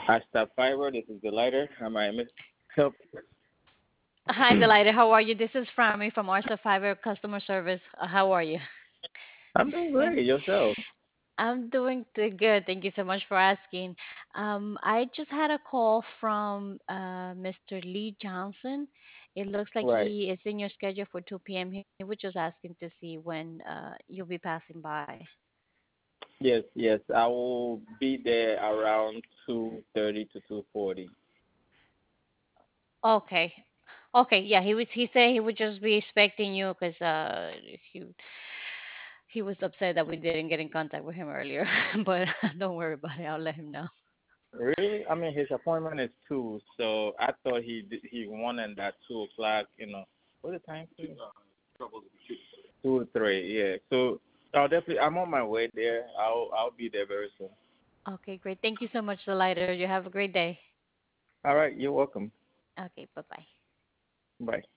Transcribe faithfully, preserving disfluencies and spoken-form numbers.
Hashtag Fiverr. This is the lighter. Am I miss help? Hi, Delighted. How are you? This is Frammy from Arsa Fiber Customer Service. Uh, how are you? I'm doing great. Yourself? I'm doing t- good. Thank you so much for asking. Um, I just had a call from uh, mister Lee Johnson. It looks like Right. he is in your schedule for two p m. He was just asking to see when uh, you'll be passing by. Yes, yes. I will be there around two thirty to two forty. Okay. Okay. Yeah, he was. He said he would just be expecting you because uh, he he was upset that we didn't get in contact with him earlier. But don't worry about it. I'll let him know. Really? I mean, his appointment is two, so I thought he d- he wanted that two o'clock. You know, what's the time? Please? Two or three. Yeah. So I'll definitely. I'm on my way there. I'll I'll be there very soon. Okay, great. Thank you so much, Delighter. You have a great day. All right. You're welcome. Okay, bye bye. Bye.